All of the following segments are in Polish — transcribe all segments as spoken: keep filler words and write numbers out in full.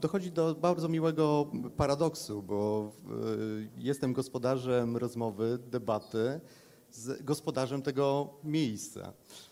dochodzi do bardzo miłego paradoksu, bo jestem gospodarzem rozmowy, debaty z gospodarzem tego miejsca.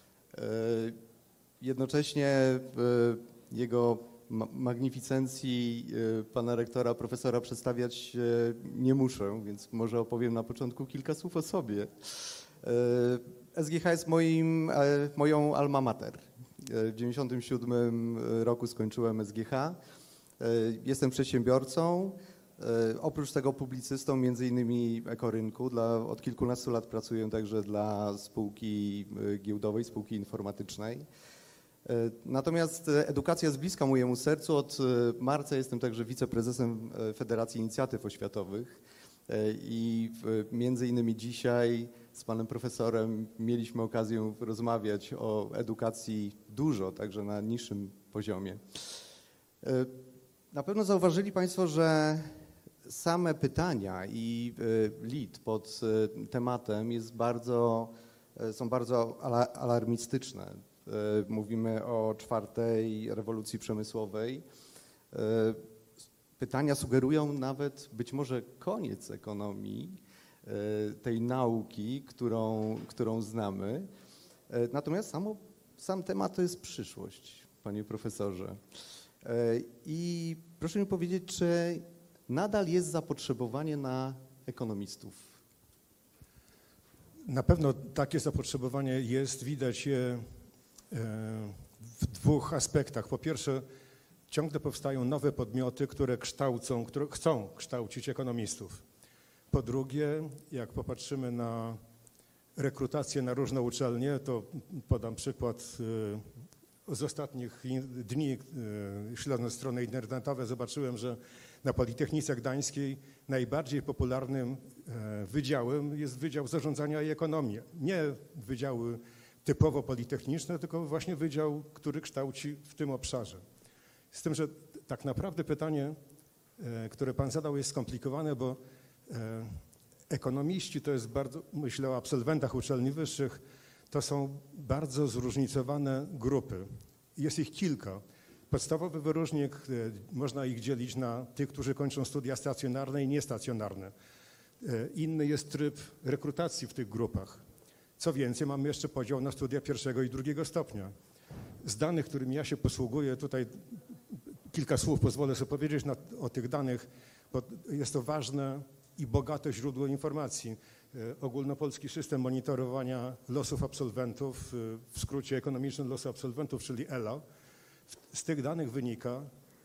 Jednocześnie jego magnificencji pana rektora, profesora przedstawiać nie muszę, więc może opowiem na początku kilka słów o sobie. S G H jest moim, moją alma mater. W dziewięćdziesiątym siódmym roku skończyłem S G H. Jestem przedsiębiorcą, oprócz tego publicystą między innymi Ekorynku. Dla, od kilkunastu lat pracuję także dla spółki giełdowej, spółki informatycznej. Natomiast edukacja jest bliska mojemu sercu. Od marca jestem także wiceprezesem Federacji Inicjatyw Oświatowych i między innymi dzisiaj z panem profesorem mieliśmy okazję rozmawiać o edukacji dużo, także na niższym poziomie. Na pewno zauważyli państwo, że same pytania i lead pod tematem jest bardzo, są bardzo alarmistyczne. Mówimy o czwartej rewolucji przemysłowej. Pytania sugerują nawet być może koniec ekonomii, tej nauki, którą, którą znamy. Natomiast samo, sam temat to jest przyszłość, panie profesorze. I proszę mi powiedzieć, czy nadal jest zapotrzebowanie na ekonomistów? Na pewno takie zapotrzebowanie jest, widać je w dwóch aspektach. Po pierwsze, ciągle powstają nowe podmioty, które kształcą, które chcą kształcić ekonomistów. Po drugie, jak popatrzymy na rekrutację na różne uczelnie, to podam przykład z ostatnich dni, śledząc strony internetowe, zobaczyłem, że na Politechnice Gdańskiej najbardziej popularnym wydziałem jest Wydział Zarządzania i Ekonomii. Nie wydziały typowo politechniczne, tylko właśnie wydział, który kształci w tym obszarze. Z tym, że tak naprawdę pytanie, które pan zadał, jest skomplikowane, bo ekonomiści to jest bardzo, myślę o absolwentach uczelni wyższych, to są bardzo zróżnicowane grupy. Jest ich kilka. Podstawowy wyróżnik, można ich dzielić na tych, którzy kończą studia stacjonarne i niestacjonarne. Inny jest tryb rekrutacji w tych grupach. Co więcej, mamy jeszcze podział na studia pierwszego i drugiego stopnia. Z danych, którymi ja się posługuję, tutaj kilka słów pozwolę sobie powiedzieć na, o tych danych, bo jest to ważne i bogate źródło informacji. Ogólnopolski system monitorowania losów absolwentów, w skrócie ekonomiczny losy absolwentów, czyli E L A. Z tych danych wynika,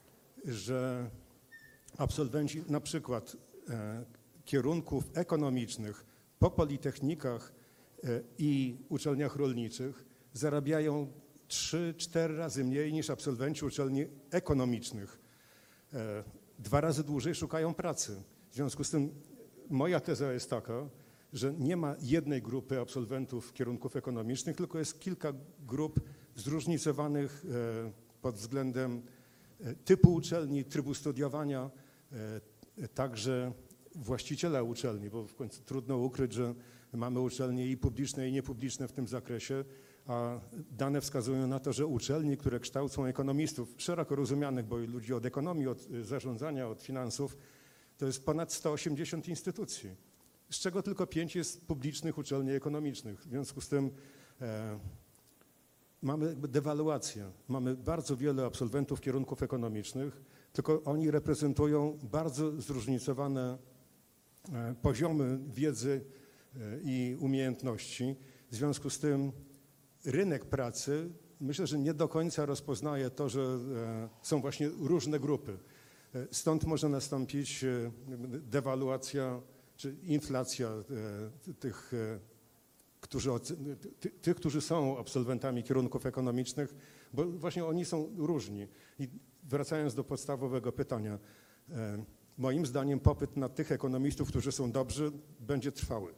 że absolwenci na przykład kierunków ekonomicznych po politechnikach i uczelniach rolniczych zarabiają trzy cztery razy mniej niż absolwenci uczelni ekonomicznych. Dwa razy dłużej szukają pracy. W związku z tym moja teza jest taka, że nie ma jednej grupy absolwentów kierunków ekonomicznych, tylko jest kilka grup zróżnicowanych pod względem typu uczelni, trybu studiowania, także właściciela uczelni, bo w końcu trudno ukryć, że mamy uczelnie i publiczne, i niepubliczne w tym zakresie, a dane wskazują na to, że uczelni, które kształcą ekonomistów, szeroko rozumianych, bo ludzi od ekonomii, od zarządzania, od finansów, to jest ponad sto osiemdziesiąt instytucji, z czego tylko pięć jest publicznych uczelni ekonomicznych. W związku z tym e, mamy dewaluację. Mamy bardzo wiele absolwentów kierunków ekonomicznych, tylko oni reprezentują bardzo zróżnicowane e, poziomy wiedzy e, i umiejętności. W związku z tym rynek pracy, myślę, że nie do końca rozpoznaje to, że e, są właśnie różne grupy. Stąd może nastąpić dewaluacja czy inflacja tych, którzy, tych, którzy są absolwentami kierunków ekonomicznych, bo właśnie oni są różni. I wracając do podstawowego pytania, moim zdaniem popyt na tych ekonomistów, którzy są dobrzy, będzie trwały.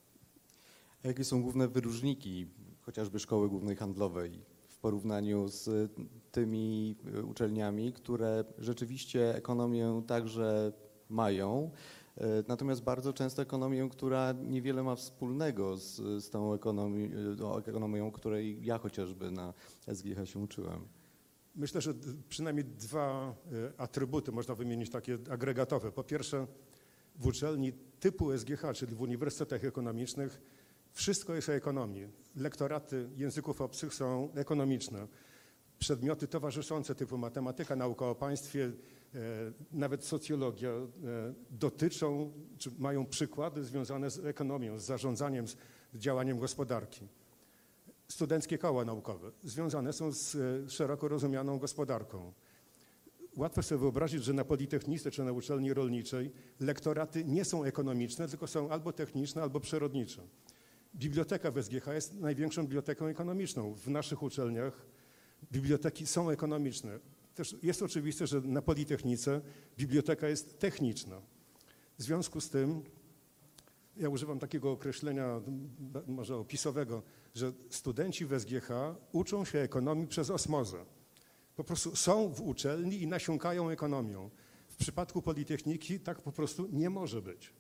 A jakie są główne wyróżniki chociażby Szkoły Głównej Handlowej w porównaniu z tymi uczelniami, które rzeczywiście ekonomię także mają, natomiast bardzo często ekonomię, która niewiele ma wspólnego z, z tą ekonomią, ekonomią, której ja chociażby na S G H się uczyłem? Myślę, że przynajmniej dwa atrybuty można wymienić takie agregatowe. Po pierwsze, w uczelni typu S G H, czyli w uniwersytetach ekonomicznych, wszystko jest o ekonomii. Lektoraty języków obcych są ekonomiczne. Przedmioty towarzyszące typu matematyka, nauka o państwie, nawet socjologia dotyczą, czy mają przykłady związane z ekonomią, z zarządzaniem, z działaniem gospodarki. Studenckie koła naukowe związane są z szeroko rozumianą gospodarką. Łatwo sobie wyobrazić, że na Politechnice czy na uczelni rolniczej lektoraty nie są ekonomiczne, tylko są albo techniczne, albo przyrodnicze. Biblioteka w S G H jest największą biblioteką ekonomiczną. W naszych uczelniach biblioteki są ekonomiczne. Też jest oczywiste, że na Politechnice biblioteka jest techniczna. W związku z tym, ja używam takiego określenia, może opisowego, że studenci w S G H uczą się ekonomii przez osmozę. Po prostu są w uczelni i nasiąkają ekonomią. W przypadku Politechniki tak po prostu nie może być.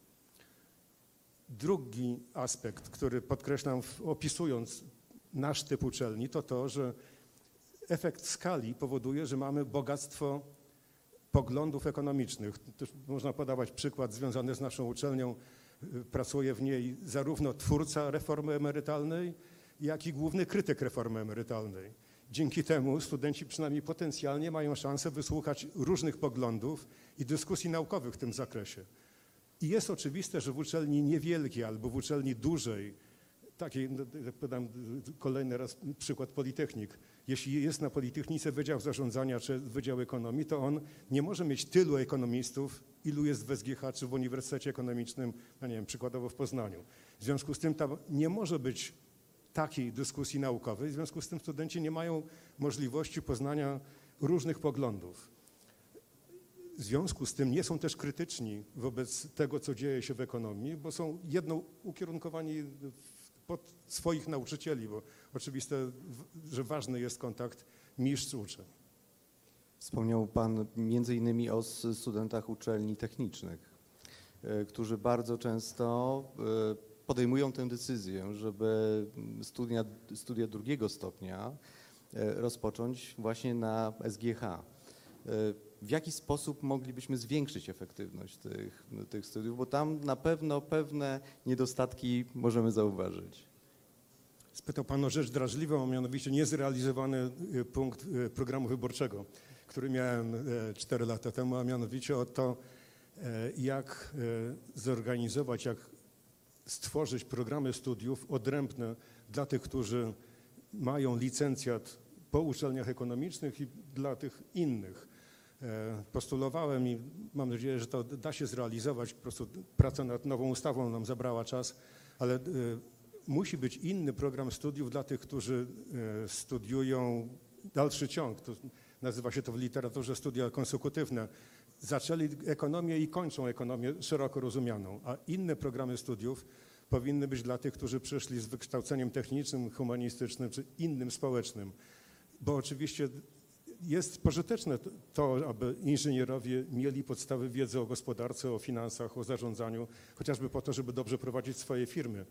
Drugi aspekt, który podkreślam opisując nasz typ uczelni, to to, że efekt skali powoduje, że mamy bogactwo poglądów ekonomicznych. Też można podawać przykład związany z naszą uczelnią. Pracuje w niej zarówno twórca reformy emerytalnej, jak i główny krytyk reformy emerytalnej. Dzięki temu studenci przynajmniej potencjalnie mają szansę wysłuchać różnych poglądów i dyskusji naukowych w tym zakresie. I jest oczywiste, że w uczelni niewielkiej albo w uczelni dużej, takiej, jak podam kolejny raz przykład Politechnik, jeśli jest na Politechnice Wydział Zarządzania czy Wydział Ekonomii, to on nie może mieć tylu ekonomistów, ilu jest w S G H czy w Uniwersytecie Ekonomicznym, no nie wiem, przykładowo w Poznaniu. W związku z tym tam nie może być takiej dyskusji naukowej, w związku z tym studenci nie mają możliwości poznania różnych poglądów. W związku z tym nie są też krytyczni wobec tego, co dzieje się w ekonomii, bo są jedno ukierunkowani pod swoich nauczycieli, bo oczywiste, że ważny jest kontakt mistrz-uczeń. Wspomniał Pan między innymi o studentach uczelni technicznych, którzy bardzo często podejmują tę decyzję, żeby studia, studia drugiego stopnia rozpocząć właśnie na S G H. W jaki sposób moglibyśmy zwiększyć efektywność tych, tych studiów, bo tam na pewno pewne niedostatki możemy zauważyć. Spytał Pan o rzecz drażliwą, a mianowicie niezrealizowany punkt programu wyborczego, który miałem cztery lata temu, a mianowicie o to, jak zorganizować, jak stworzyć programy studiów odrębne dla tych, którzy mają licencjat po uczelniach ekonomicznych i dla tych innych. Postulowałem i mam nadzieję, że to da się zrealizować. Po prostu praca nad nową ustawą nam zabrała czas, ale musi być inny program studiów dla tych, którzy studiują dalszy ciąg. To nazywa się to w literaturze studia konsekutywne. Zaczęli ekonomię i kończą ekonomię szeroko rozumianą, a inne programy studiów powinny być dla tych, którzy przyszli z wykształceniem technicznym, humanistycznym czy innym społecznym. Bo oczywiście jest pożyteczne to, aby inżynierowie mieli podstawy wiedzy o gospodarce, o finansach, o zarządzaniu, chociażby po to, żeby dobrze prowadzić swoje firmy.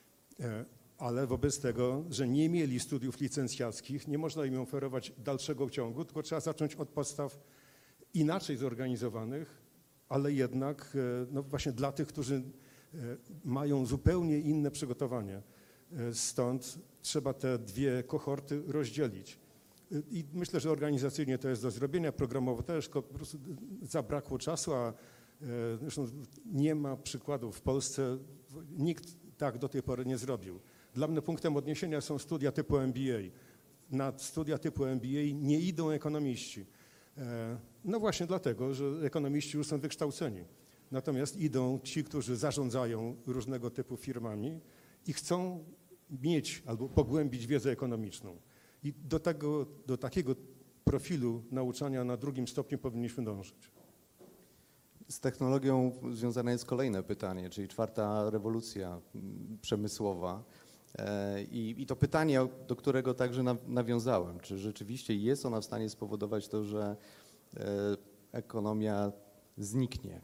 Ale wobec tego, że nie mieli studiów licencjackich, nie można im oferować dalszego ciągu, tylko trzeba zacząć od podstaw inaczej zorganizowanych, ale jednak no właśnie dla tych, którzy mają zupełnie inne przygotowanie. Stąd trzeba te dwie kohorty rozdzielić. I myślę, że organizacyjnie to jest do zrobienia, programowo też, tylko po prostu zabrakło czasu, a zresztą nie ma przykładów w Polsce, nikt tak do tej pory nie zrobił. Dla mnie punktem odniesienia są studia typu M B A. Na studia typu M B A nie idą ekonomiści. No właśnie dlatego, że ekonomiści już są wykształceni. Natomiast idą ci, którzy zarządzają różnego typu firmami i chcą mieć albo pogłębić wiedzę ekonomiczną. I do, tego, do takiego profilu nauczania na drugim stopniu powinniśmy dążyć. Z technologią związane jest kolejne pytanie, czyli czwarta rewolucja przemysłowa. I, i to pytanie, do którego także nawiązałem, czy rzeczywiście jest ona w stanie spowodować to, że ekonomia zniknie?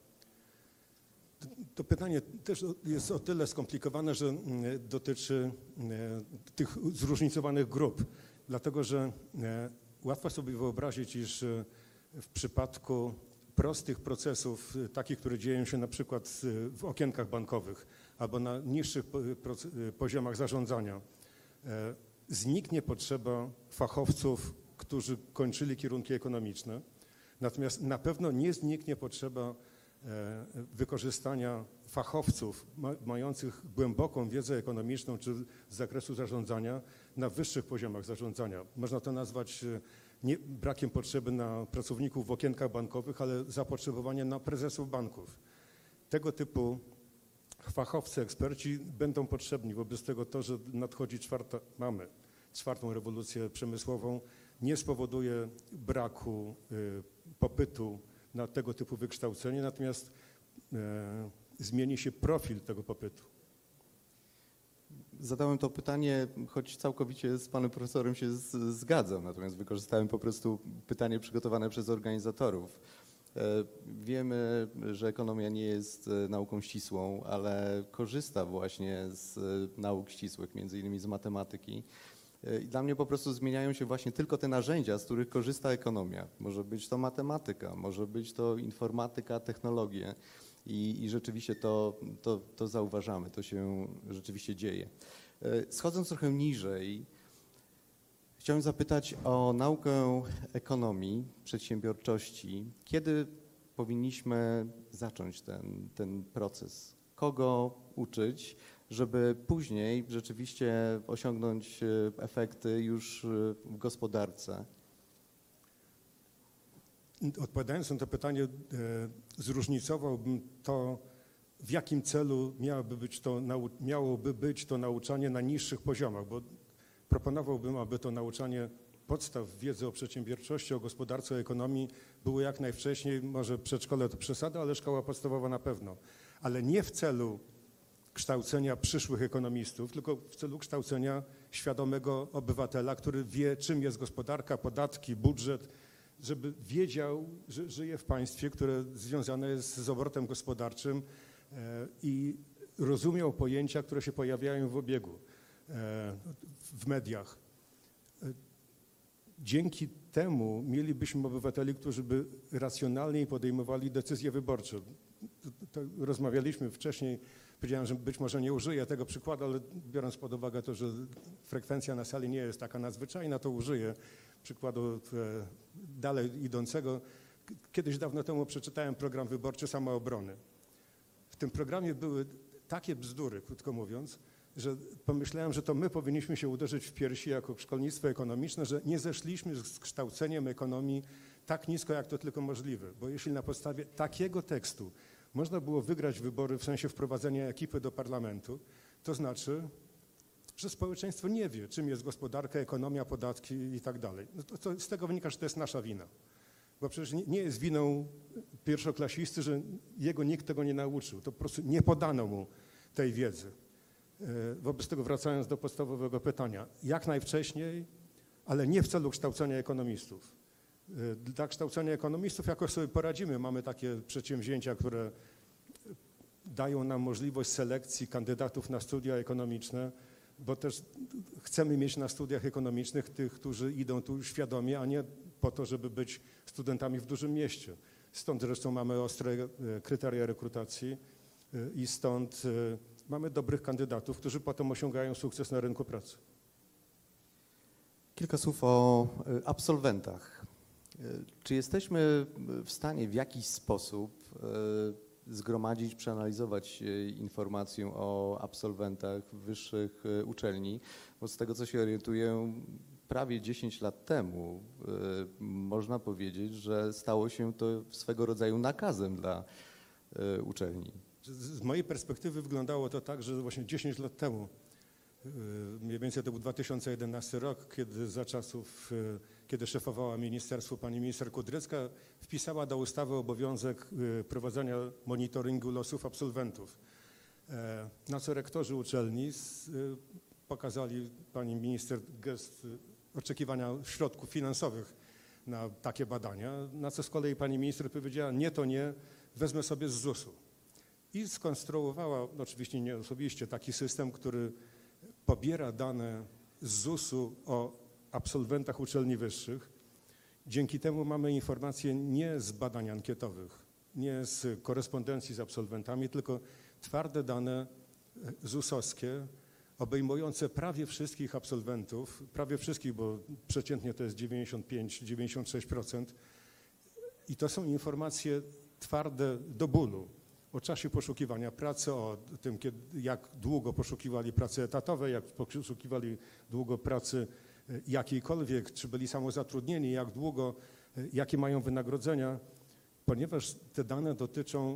To pytanie też jest o tyle skomplikowane, że dotyczy tych zróżnicowanych grup, dlatego że łatwo sobie wyobrazić, iż w przypadku prostych procesów, takich, które dzieją się na przykład w okienkach bankowych albo na niższych poziomach zarządzania, zniknie potrzeba fachowców, którzy kończyli kierunki ekonomiczne, natomiast na pewno nie zniknie potrzeba wykorzystania fachowców mających głęboką wiedzę ekonomiczną czy z zakresu zarządzania na wyższych poziomach zarządzania. Można to nazwać nie brakiem potrzeby na pracowników w okienkach bankowych, ale zapotrzebowanie na prezesów banków. Tego typu fachowcy, eksperci będą potrzebni. Wobec tego to, że nadchodzi czwarta, mamy czwartą rewolucję przemysłową, nie spowoduje braku y, popytu na tego typu wykształcenie, natomiast e, zmieni się profil tego popytu. Zadałem to pytanie, choć całkowicie z panem profesorem się z, zgadzam, natomiast wykorzystałem po prostu pytanie przygotowane przez organizatorów. E, wiemy, że ekonomia nie jest nauką ścisłą, ale korzysta właśnie z nauk ścisłych, między innymi z matematyki. I dla mnie po prostu zmieniają się właśnie tylko te narzędzia, z których korzysta ekonomia. Może być to matematyka, może być to informatyka, technologie i, i rzeczywiście to, to, to zauważamy, to się rzeczywiście dzieje. Schodząc trochę niżej, chciałem zapytać o naukę ekonomii, przedsiębiorczości. Kiedy powinniśmy zacząć ten, ten proces? Kogo uczyć, żeby później rzeczywiście osiągnąć efekty już w gospodarce? Odpowiadając na to pytanie, zróżnicowałbym to, w jakim celu miałoby być to, miałoby być to nauczanie na niższych poziomach, bo proponowałbym, aby to nauczanie podstaw wiedzy o przedsiębiorczości, o gospodarce, o ekonomii było jak najwcześniej, może przedszkole to przesada, ale szkoła podstawowa na pewno, ale nie w celu kształcenia przyszłych ekonomistów, tylko w celu kształcenia świadomego obywatela, który wie, czym jest gospodarka, podatki, budżet, żeby wiedział, że żyje w państwie, które związane jest z obrotem gospodarczym i rozumiał pojęcia, które się pojawiają w obiegu w mediach. Dzięki temu mielibyśmy obywateli, którzy by racjonalniej podejmowali decyzje wyborcze. To rozmawialiśmy wcześniej, powiedziałem, że być może nie użyję tego przykładu, ale biorąc pod uwagę to, że frekwencja na sali nie jest taka nadzwyczajna, to użyję przykładu dalej idącego. Kiedyś dawno temu przeczytałem program wyborczy Samoobrony. W tym programie były takie bzdury, krótko mówiąc, że pomyślałem, że to my powinniśmy się uderzyć w piersi jako szkolnictwo ekonomiczne, że nie zeszliśmy z kształceniem ekonomii tak nisko, jak to tylko możliwe. Bo jeśli na podstawie takiego tekstu można było wygrać wybory w sensie wprowadzenia ekipy do parlamentu, to znaczy, że społeczeństwo nie wie, czym jest gospodarka, ekonomia, podatki i tak dalej. No to, to z tego wynika, że to jest nasza wina. Bo przecież nie, nie jest winą pierwszoklasisty, że jego nikt tego nie nauczył. To po prostu nie podano mu tej wiedzy. Wobec tego wracając do podstawowego pytania, jak najwcześniej, ale nie w celu kształcenia ekonomistów. Dla kształcenia ekonomistów jakoś sobie poradzimy. Mamy takie przedsięwzięcia, które dają nam możliwość selekcji kandydatów na studia ekonomiczne, bo też chcemy mieć na studiach ekonomicznych tych, którzy idą tu świadomie, a nie po to, żeby być studentami w dużym mieście. Stąd zresztą mamy ostre kryteria rekrutacji i stąd mamy dobrych kandydatów, którzy potem osiągają sukces na rynku pracy. Kilka słów o absolwentach. Czy jesteśmy w stanie w jakiś sposób zgromadzić, przeanalizować informację o absolwentach wyższych uczelni? Bo z tego, co się orientuję, prawie dziesięć lat temu można powiedzieć, że stało się to swego rodzaju nakazem dla uczelni. Z mojej perspektywy wyglądało to tak, że właśnie dziesięć lat temu, mniej więcej to był dwa tysiące jedenasty rok, kiedy za czasów, kiedy szefowała ministerstwu pani minister Kudrycka, wpisała do ustawy obowiązek prowadzenia monitoringu losów absolwentów. Na co rektorzy uczelni pokazali pani minister gest oczekiwania środków finansowych na takie badania, na co z kolei pani minister powiedziała, nie to nie, wezmę sobie z zusu. I skonstruowała, oczywiście nie osobiście, taki system, który pobiera dane z zusu o absolwentach uczelni wyższych Dzięki temu mamy informacje nie z badań ankietowych, nie z korespondencji z absolwentami, tylko twarde dane zusowskie, obejmujące prawie wszystkich absolwentów, prawie wszystkich, bo przeciętnie to jest dziewięćdziesiąt pięć do dziewięćdziesięciu sześciu procent. I to są informacje twarde do bólu o czasie poszukiwania pracy, o tym, kiedy, jak długo poszukiwali pracy etatowej, jak poszukiwali długo pracy jakiejkolwiek, czy byli samozatrudnieni, jak długo, jakie mają wynagrodzenia, ponieważ te dane dotyczą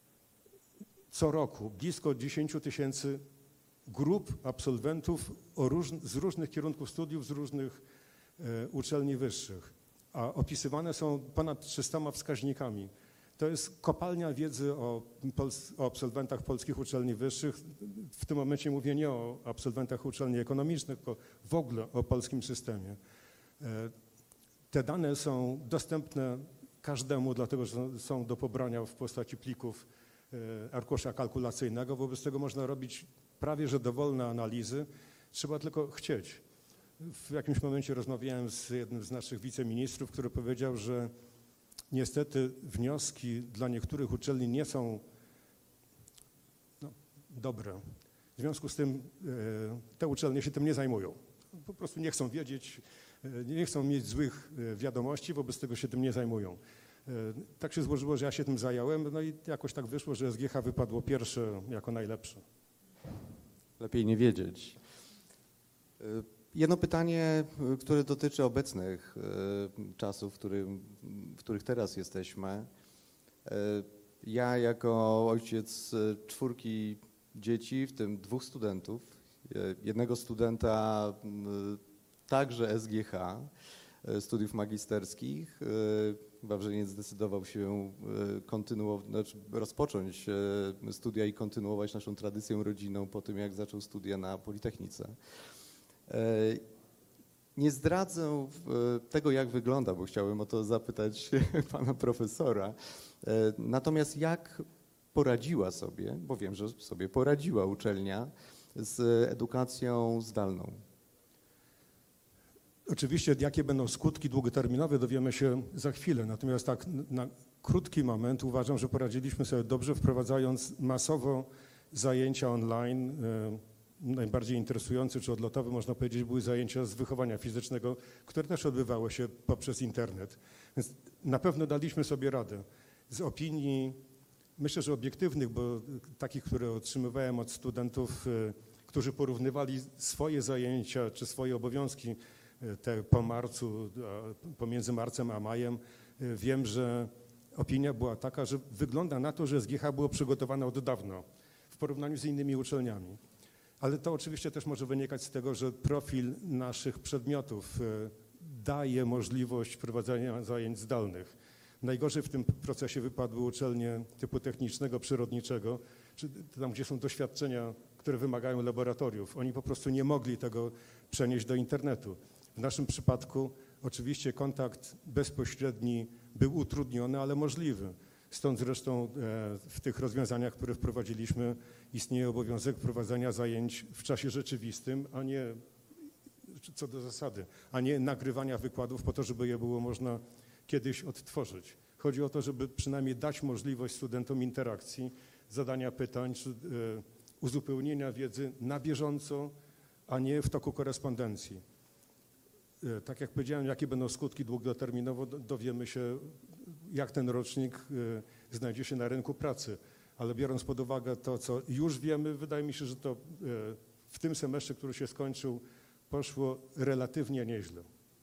co roku blisko dziesięciu tysięcy grup absolwentów o róż, z różnych kierunków studiów, z różnych e, uczelni wyższych, a opisywane są ponad trzystoma wskaźnikami. To jest kopalnia wiedzy o, o absolwentach polskich uczelni wyższych. W tym momencie mówię nie o absolwentach uczelni ekonomicznych, tylko w ogóle o polskim systemie. E, te dane są dostępne każdemu, dlatego że są do pobrania w postaci plików e, arkusza kalkulacyjnego. Wobec tego można robić prawie że dowolne analizy, trzeba tylko chcieć. W jakimś momencie rozmawiałem z jednym z naszych wiceministrów, który powiedział, że niestety wnioski dla niektórych uczelni nie są no, dobre. W związku z tym e, te uczelnie się tym nie zajmują. Po prostu nie chcą wiedzieć, e, nie chcą mieć złych e, wiadomości, wobec tego się tym nie zajmują. E, tak się złożyło, że ja się tym zająłem, no i jakoś tak wyszło, że S G H wypadło pierwsze jako najlepsze. Lepiej nie wiedzieć. Jedno pytanie, które dotyczy obecnych czasów, w, którym, w których teraz jesteśmy. Ja jako ojciec czwórki dzieci, w tym dwóch studentów, jednego studenta także S G H, studiów magisterskich, Wawrzyniec zdecydował się kontynuować, znaczy rozpocząć studia i kontynuować naszą tradycję rodzinną po tym, jak zaczął studia na Politechnice. Nie zdradzę tego, jak wygląda, bo chciałem o to zapytać pana profesora. Natomiast jak poradziła sobie, bo wiem, że sobie poradziła uczelnia z edukacją zdalną? Oczywiście, jakie będą skutki długoterminowe, dowiemy się za chwilę. Natomiast tak na krótki moment uważam, że poradziliśmy sobie dobrze, wprowadzając masowo zajęcia online. Najbardziej interesujące czy odlotowe, można powiedzieć, były zajęcia z wychowania fizycznego, które też odbywały się poprzez internet. Więc na pewno daliśmy sobie radę. Z opinii, myślę, że obiektywnych, bo takich, które otrzymywałem od studentów, którzy porównywali swoje zajęcia czy swoje obowiązki te po marcu, pomiędzy marcem a majem, wiem, że opinia była taka, że wygląda na to, że S G H było przygotowane od dawna w porównaniu z innymi uczelniami. Ale to oczywiście też może wynikać z tego, że profil naszych przedmiotów daje możliwość prowadzenia zajęć zdalnych. Najgorzej w tym procesie wypadły uczelnie typu technicznego, przyrodniczego, czy tam, gdzie są doświadczenia, które wymagają laboratoriów. Oni po prostu nie mogli tego przenieść do internetu. W naszym przypadku oczywiście kontakt bezpośredni był utrudniony, ale możliwy. Stąd zresztą w tych rozwiązaniach, które wprowadziliśmy, istnieje obowiązek prowadzenia zajęć w czasie rzeczywistym, a nie, co do zasady, a nie nagrywania wykładów po to, żeby je było można kiedyś odtworzyć. Chodzi o to, żeby przynajmniej dać możliwość studentom interakcji, zadania pytań, czy uzupełnienia wiedzy na bieżąco, a nie w toku korespondencji. Tak jak powiedziałem, jakie będą skutki długoterminowo, dowiemy się, jak ten rocznik znajdzie się na rynku pracy. Ale biorąc pod uwagę to, co już wiemy, wydaje mi się, że to w tym semestrze, który się skończył, poszło relatywnie nieźle.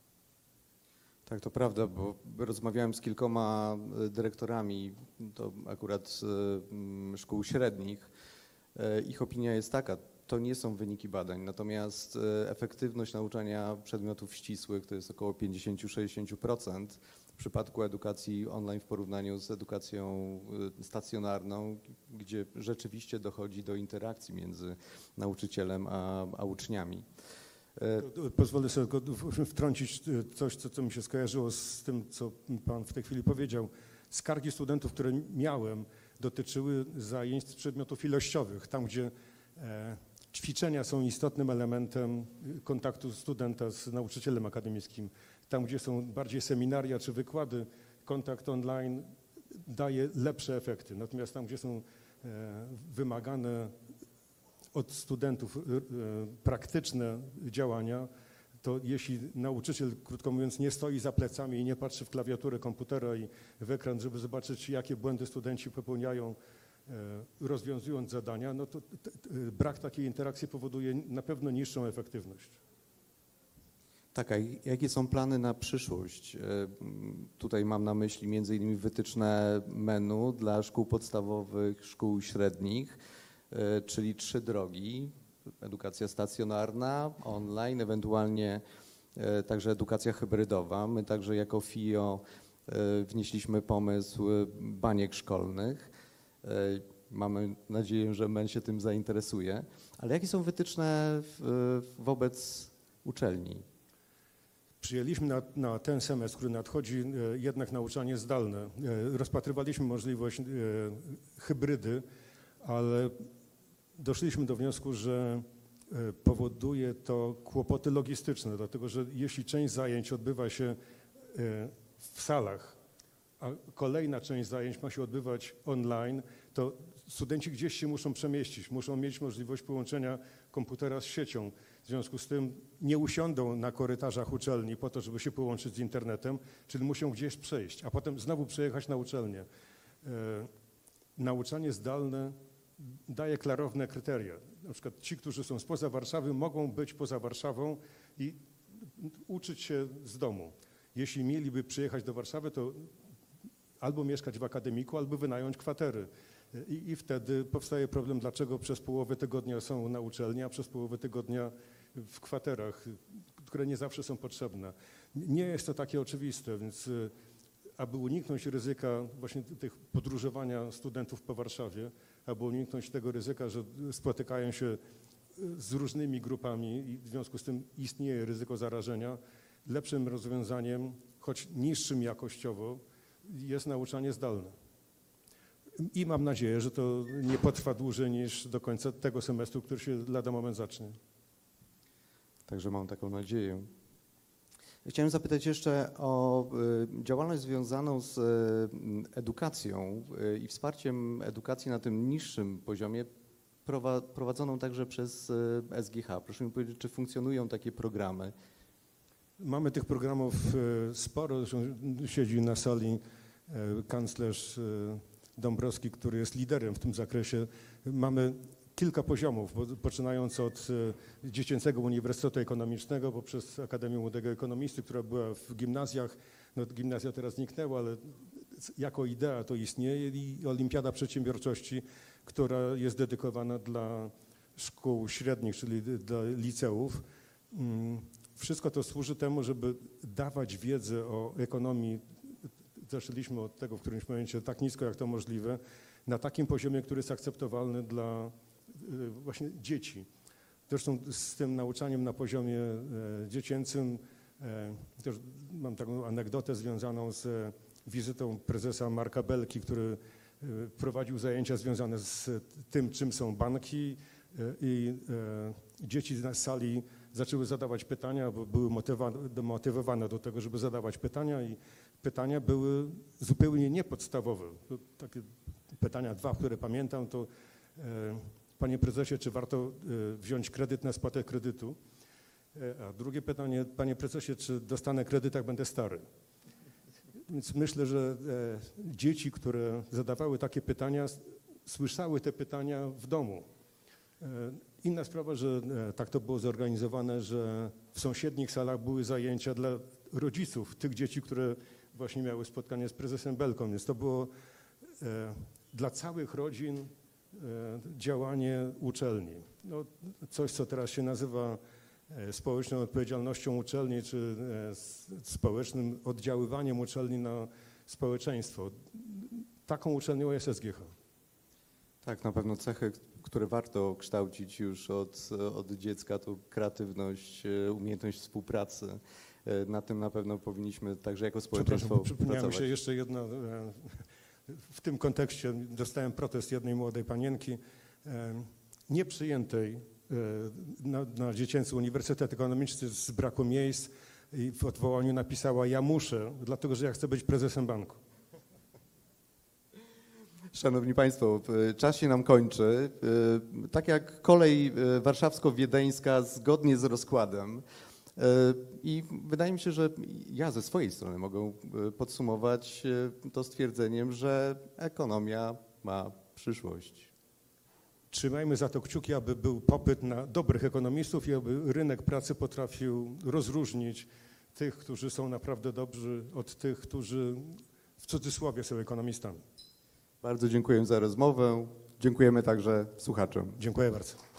Tak, to prawda, bo rozmawiałem z kilkoma dyrektorami, to akurat szkół średnich. Ich opinia jest taka, to nie są wyniki badań, natomiast efektywność nauczania przedmiotów ścisłych to jest około pięćdziesiąt do sześćdziesięciu procent w przypadku edukacji online w porównaniu z edukacją stacjonarną, gdzie rzeczywiście dochodzi do interakcji między nauczycielem a, a uczniami. Pozwolę sobie wtrącić coś, co, co mi się skojarzyło z tym, co pan w tej chwili powiedział. Skargi studentów, które miałem, dotyczyły zajęć z przedmiotów ilościowych, tam gdzie e, ćwiczenia są istotnym elementem kontaktu studenta z nauczycielem akademickim. Tam, gdzie są bardziej seminaria czy wykłady, kontakt online daje lepsze efekty. Natomiast tam, gdzie są wymagane od studentów praktyczne działania, to jeśli nauczyciel, krótko mówiąc, nie stoi za plecami i nie patrzy w klawiaturę komputera i w ekran, żeby zobaczyć, jakie błędy studenci popełniają, rozwiązując zadania, no to t- t- brak takiej interakcji powoduje na pewno niższą efektywność. Tak, a jakie są plany na przyszłość? Tutaj mam na myśli między innymi wytyczne menu dla szkół podstawowych, szkół średnich, czyli trzy drogi. Edukacja stacjonarna, online, ewentualnie także edukacja hybrydowa. My także jako F I O wnieśliśmy pomysł baniek szkolnych. Mamy nadzieję, że M E N się tym zainteresuje. Ale jakie są wytyczne wobec uczelni? Przyjęliśmy na, na ten semestr, który nadchodzi, jednak nauczanie zdalne. Rozpatrywaliśmy możliwość hybrydy, ale doszliśmy do wniosku, że powoduje to kłopoty logistyczne, dlatego że jeśli część zajęć odbywa się w salach, a kolejna część zajęć ma się odbywać online, to studenci gdzieś się muszą przemieścić, muszą mieć możliwość połączenia komputera z siecią. W związku z tym nie usiądą na korytarzach uczelni po to, żeby się połączyć z internetem, czyli muszą gdzieś przejść, a potem znowu przejechać na uczelnię. Nauczanie zdalne daje klarowne kryteria. Na przykład ci, którzy są spoza Warszawy, mogą być poza Warszawą i uczyć się z domu. Jeśli mieliby przyjechać do Warszawy, to albo mieszkać w akademiku, albo wynająć kwatery. I, I wtedy powstaje problem, dlaczego przez połowę tygodnia są na uczelni, a przez połowę tygodnia w kwaterach, które nie zawsze są potrzebne. Nie jest to takie oczywiste, więc aby uniknąć ryzyka właśnie tych podróżowania studentów po Warszawie, aby uniknąć tego ryzyka, że spotykają się z różnymi grupami i w związku z tym istnieje ryzyko zarażenia, lepszym rozwiązaniem, choć niższym jakościowo, jest nauczanie zdalne. I mam nadzieję, że to nie potrwa dłużej niż do końca tego semestru, który się lada moment zacznie. Także mam taką nadzieję. Chciałem zapytać jeszcze o działalność związaną z edukacją i wsparciem edukacji na tym niższym poziomie, prowadzoną także przez S G H. Proszę mi powiedzieć, czy funkcjonują takie programy? Mamy tych programów sporo. Siedzi na sali kanclerz Dąbrowski, który jest liderem w tym zakresie. Mamy kilka poziomów, poczynając od Dziecięcego Uniwersytetu Ekonomicznego poprzez Akademię Młodego Ekonomisty, która była w gimnazjach. No, gimnazja teraz zniknęła, ale jako idea to istnieje, i Olimpiada Przedsiębiorczości, która jest dedykowana dla szkół średnich, czyli dla liceów. Wszystko to służy temu, żeby dawać wiedzę o ekonomii. Zaczęliśmy od tego w którymś momencie tak nisko, jak to możliwe, na takim poziomie, który jest akceptowalny dla właśnie dzieci. Zresztą z tym nauczaniem na poziomie dziecięcym, też mam taką anegdotę związaną z wizytą prezesa Marka Belki, który prowadził zajęcia związane z tym, czym są banki, i dzieci na sali zaczęły zadawać pytania, bo były motywowane do tego, żeby zadawać pytania, i pytania były zupełnie niepodstawowe. Takie pytania dwa, które pamiętam, to panie prezesie, czy warto wziąć kredyt na spłatę kredytu? A drugie pytanie, panie prezesie, czy dostanę kredyt, jak będę stary? Więc myślę, że dzieci, które zadawały takie pytania, słyszały te pytania w domu. Inna sprawa, że tak to było zorganizowane, że w sąsiednich salach były zajęcia dla rodziców tych dzieci, które właśnie miały spotkanie z prezesem Belką, więc to było dla całych rodzin działanie uczelni. No, coś, co teraz się nazywa społeczną odpowiedzialnością uczelni, czy społecznym oddziaływaniem uczelni na społeczeństwo. Taką uczelnią jest S G H. Tak, na pewno cechy, które warto kształcić już od, od dziecka, to kreatywność, umiejętność współpracy. Na tym na pewno powinniśmy także jako społeczeństwo Przypomniała mi pracować. się jeszcze jedna, w tym kontekście dostałem protest jednej młodej panienki, nieprzyjętej na, na Dziecięcy Uniwersytet Ekonomiczny z braku miejsc, i w odwołaniu napisała: ja muszę, dlatego że ja chcę być prezesem banku. Szanowni Państwo, czas się nam kończy. Tak jak kolej warszawsko-wiedeńska zgodnie z rozkładem. I wydaje mi się, że ja ze swojej strony mogę podsumować to stwierdzeniem, że ekonomia ma przyszłość. Trzymajmy za to kciuki, aby był popyt na dobrych ekonomistów i aby rynek pracy potrafił rozróżnić tych, którzy są naprawdę dobrzy, od tych, którzy w cudzysłowie są ekonomistami. Bardzo dziękuję za rozmowę. Dziękujemy także słuchaczom. Dziękuję bardzo.